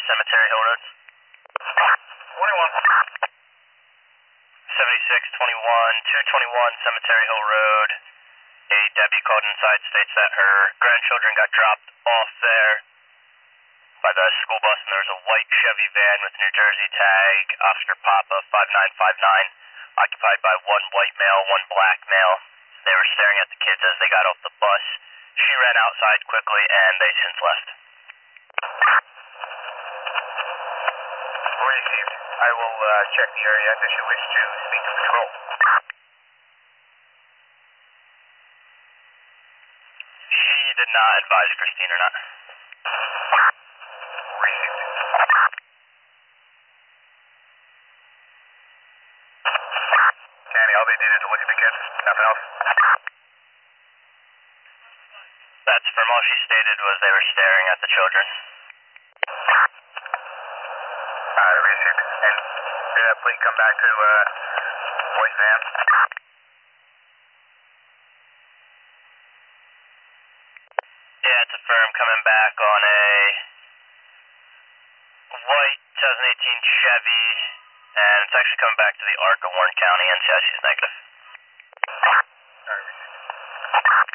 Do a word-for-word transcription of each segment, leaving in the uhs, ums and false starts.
Cemetery Hill Road. twenty-one. seventy-six twenty-one, two twenty-one Cemetery Hill Road. A Debbie called inside, states that her grandchildren got dropped off there by the school bus, and there was a white Chevy van with New Jersey tag, Oscar Papa five nine five nine, occupied by one white male, one black male. They were staring at the kids as they got off the bus. She ran outside quickly, and they since left. Received. I will uh, check the area. Does she wish to speak to patrol? She did not advise Christine or not. Received. Danny, all they did is look at the kids. Nothing else. That's from all she stated was they were staring at the children. Alright, received. And did that plate come back to uh, white van? Yeah, it's a firm coming back on a white twenty eighteen Chevy, and it's actually coming back to the ARC of Warren County, and C I C is negative. Alright, received.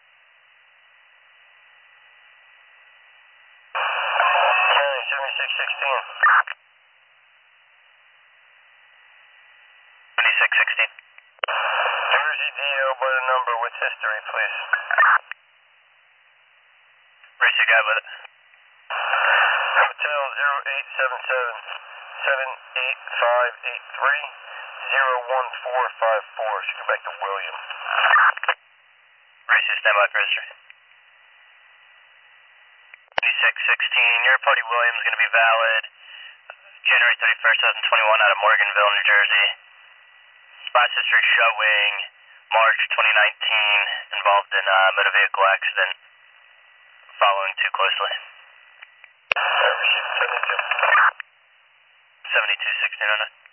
County seventy-six sixteen. seventy-six sixteen. Jersey D O by the number with history, please. Race your guy with it. Hotel zero eight seven seven seven eight five eight three zero one four five four. Should go back to William. Race your standby for history. seventy-six sixteen. Your party William is going to be valid January thirty-first, twenty twenty-one out of Morganville, New Jersey. Last history showing March twenty nineteen, involved in a motor vehicle accident. Following too closely. seventy-two. seventy-two sixteen on it.